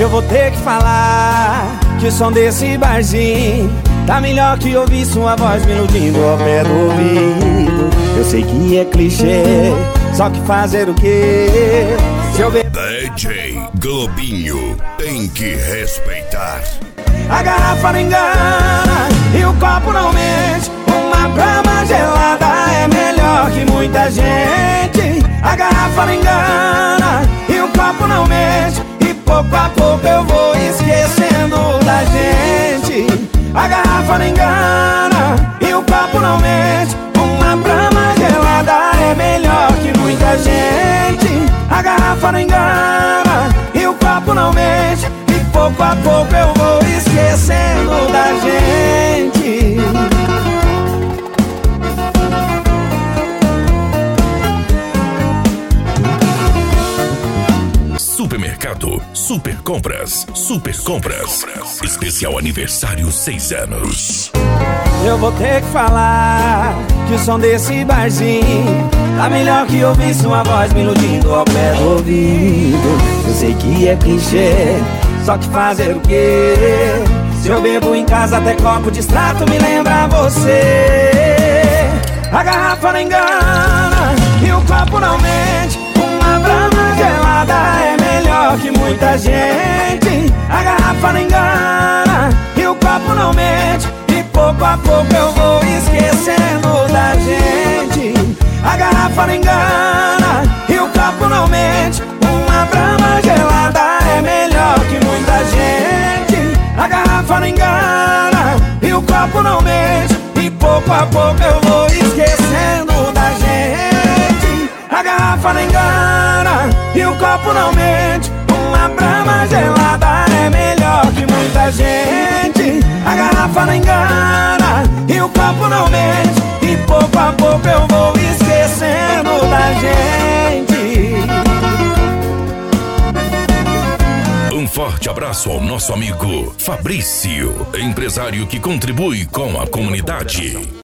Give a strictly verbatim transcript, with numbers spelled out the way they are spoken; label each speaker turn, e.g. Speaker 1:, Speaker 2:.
Speaker 1: Eu vou ter que falar que o som desse barzinho tá melhor que ouvir sua voz me iludindo ao pé do ouvido. Eu sei que é clichê, só que fazer o quê? Se eu ver
Speaker 2: D J Globinho tem que respeitar.
Speaker 1: A garrafa não engana e o copo não mente. Uma brama gelada é melhor que muita gente. A garrafa não engana e o copo não mente. E pouco a pouco eu vou esquecendo da gente. A garrafa não engana e o copo não mente. Uma brama gelada é melhor que muita gente. A garrafa não engana e o copo não mente. E pouco a pouco eu vou esquecendo da gente.
Speaker 2: Supermercado Super Compras. Super Compras. Especial aniversário seis anos.
Speaker 1: Eu vou ter que falar que o som desse barzinho tá melhor que ouvir sua voz me iludindo ao pé do ouvido. Eu sei que é clichê, só que fazer o quê? Se eu bebo em casa até copo de extrato me lembra você. A garrafa não engana e o copo não mente. Uma brama gelada é melhor que muita gente. A garrafa não engana e o copo não mente. E pouco a pouco eu vou esquecendo da gente. A garrafa não engana e o copo não mente. Uma brama gelada é melhor que muita gente. A garrafa não engana e o copo não mente. E pouco a pouco eu vou esquecendo da gente. A garrafa não engana e o copo não mente. Uma brama gelada é melhor que muita gente. A garrafa não engana e o copo não mente. E pouco a pouco eu vou esquecendo da gente.
Speaker 2: Um forte abraço ao nosso amigo Fabrício, empresário que contribui com a comunidade.